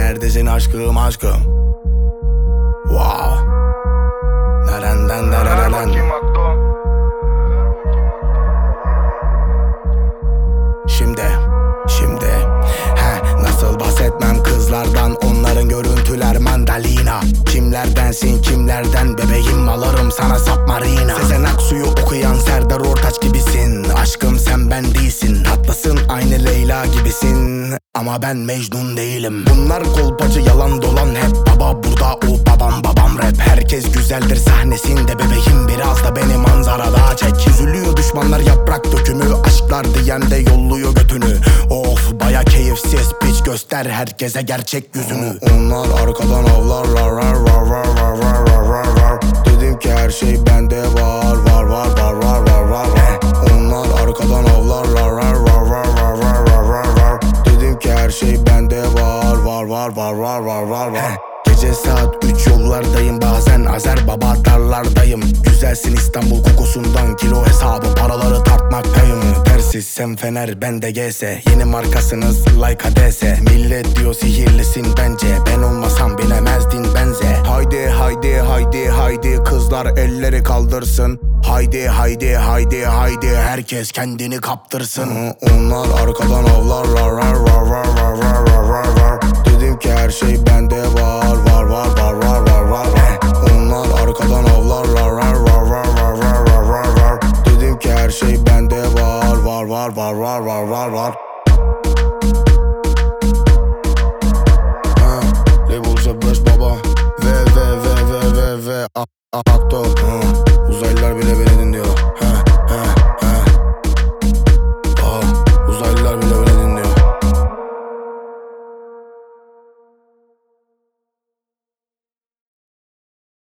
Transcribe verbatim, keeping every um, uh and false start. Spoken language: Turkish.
neredesin aşkım aşkım? Wow. Nereden nereden? Şimdi, şimdi he, nasıl bahsetmem kızlardan, onların görüntüler mandalina. Kimlerdensin kimlerden bebeğim, alırım sana submarina. Sezen Aksu'yu okuyan Serdar Ortaç gibisin. Aşkım sen ben değilsin, tatlısın aynı Leyla gibisin. Ama ben Mecnun değilim. Bunlar kolpacı yalan dolan hep. Baba burada o babam babam rap. Herkes güzeldir sahnesinde bebeğim, biraz da beni manzarada çek. Üzülüyor düşmanlar yaprak dökümü, aşklar diyen de yolluyor götünü. Of baya keyifsiz piç, göster herkese gerçek yüzünü. Onlar arkadan avlarlar var var var var var var var. Dedim ki her şey bende var var var var var var var. Onlar arkadan avlarlar var var var var var var var. Dedim ki her şey bende var var var var var var var var. Gece saat üç yollardayım, bazen Azer Baba darlardayım. Güzelsin İstanbul kokusundan, kilo hesabı paraları tartmaktayım. Tersiz sen Fener ben de G S, yeni markasınız like A D S. Millet diyor sihirlisin bence, ben olmasam bilemezdin benze. Haydi haydi haydi haydi kızlar elleri kaldırsın. Haydi haydi haydi haydi herkes kendini kaptırsın. Onlar arkadan avlarlar var var var var var var var. Dedim ki her şey bende var var var var var var var. Onlar arkadan avlarlar var var var var var var var var. Dedim ki her şey bende var var var var var var var var. Label C beş baba ve ve ve ve ve ve Akto